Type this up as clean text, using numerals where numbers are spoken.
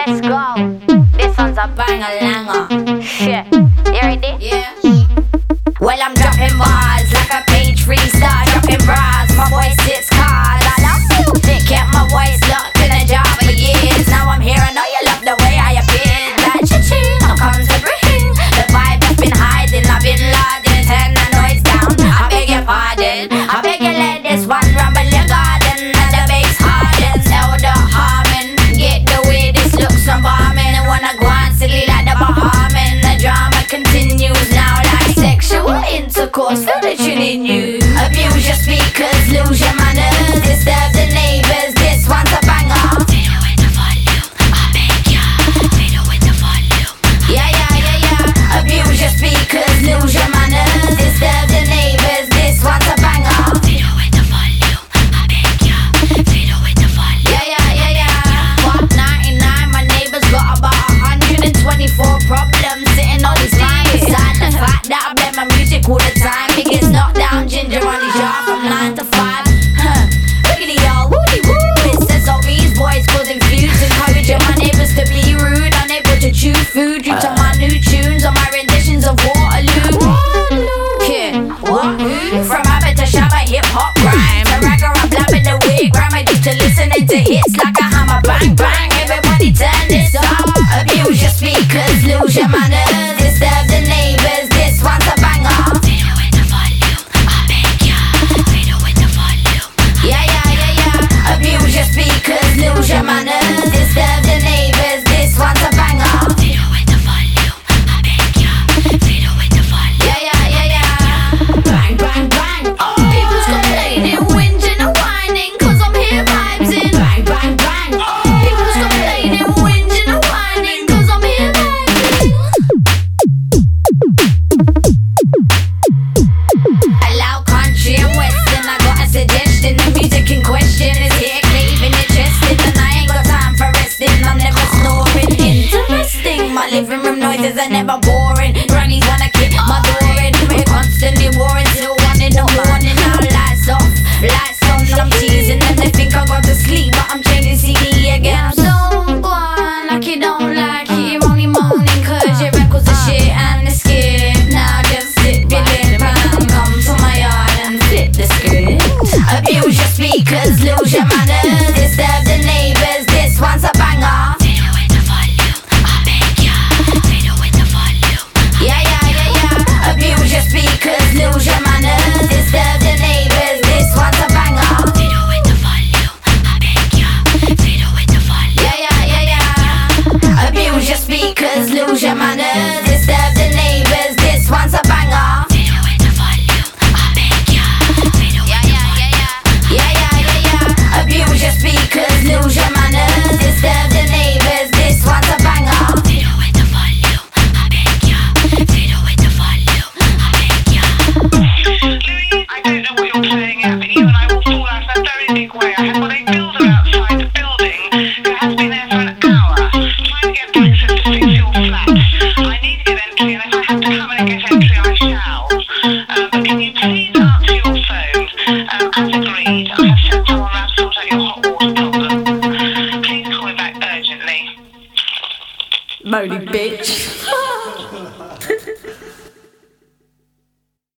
Let's go. This one's a bang-a-langer. Shit. You ready? Yeah. Well, I'm dropping bars like a page freestyle, dropping bras. My voice hits cars. I love music, kept my voice locked in a jar for years. Now I'm here, I know you love the way I appear. That cha-ching, I'm come to bring the vibe that's been hiding. I've been loading, turn the noise down. I beg your pardon, I beg you let this one rumble your garden. And the bass hardens, elder harmon. Get the way this looks, I'm bombing. I wanna go on silly like the Bahaman. The drama continues now like sexual intercourse, feel the tune in you. Abuse your speakers, lose your manners, disturb the neighbors, this one's a banger. Fiddle with the volume, I beg ya. Fiddle with the volume. Yeah, yeah, yeah, yeah. Abuse your speakers, lose your manners, disturb the neighbors, this one's a banger. Fiddle with the volume, I beg ya. Fiddle with the volume. Yeah, yeah, yeah, yeah. What 99, my neighbors got about 124 problems sitting on this line. Beside the fact that I play my music all the time, it gets knocked down, ginger on the jar from 9 to 5. Wiggly y'all, woody woo. It says all these boys causing feuds, encouraging my neighbors to be rude, unable to chew food due to my new tunes or my renditions of Waterloo. Yeah, what? From Abbott to Shabba, hip hop rhyme. To ragga rap, blabbing the wig, grammar due to listening to hits like a hammer, bang bang. Everybody turn this up. Abuse your speakers, lose your manners, disturb the neighbors. This one's a banger. Fiddle with the volume, I beg ya. Fiddle with the volume. Yeah, yeah, yeah, yeah. Abuse your speakers, lose your manners, disturb the neighbors. This one's a banger. Fiddle with the volume, I beg ya. Fiddle with the volume. Yeah, yeah, yeah, yeah. Bang, bang, bang. People's complaining, whinging and whining, 'cause I'm here vibes-in. Bang, bang, bang. People's complaining, whinging and whining, 'cause I'm here vibes-in. Allow country and western, I got a suggestion. The music in question is here, craving your chest in, and I ain't got time for resting. I'm never snoring. Interesting, my living room noises are never boring. Grannies wanna kick my door in. We're constantly warring till 1 in the morning. Now lights off, lights on. I'm teasing them, they think I got to sleep, but I'm changing CD again. I'm so gone, like you don't like it. You're only moaning 'cause your records are shit and they're skip. Now just sit your lip and come to my yard and flip the script. Abuse your speakers, lose your manners, disturb the neighbors. This one's a banger. Fiddle with the volume, I beg ya. Fiddle with the volume. Yeah, yeah, yeah, yeah. Abuse your speakers, lose your manners, disturb the neighbors. This one's a banger. Fiddle with the volume, I beg ya. Fiddle with the volume. Yeah, yeah, yeah, yeah. Abuse your speakers, lose your manners, disturb the neighbors. This one's a banger. Fiddle with the volume, I beg ya. Fiddle with the volume. Yeah, yeah, yeah, yeah. Abuse your speakers, lose your manners, disturb the neighbors. This one's a banger. Fiddle with the volume, I beg ya. Fiddle with the volume, I beg ya. Louis, I don't know what you're playing at, but you and I will fall out in a very big way. I have got a builder outside the building who has been there for an hour trying to get access to fix your flat. I need to get entry, and if I have to come and get entry, I shall. But can you please answer your phone? As agreed, I have sent someone around to sort out your hot water problem. Please call me back urgently. Moly bitch.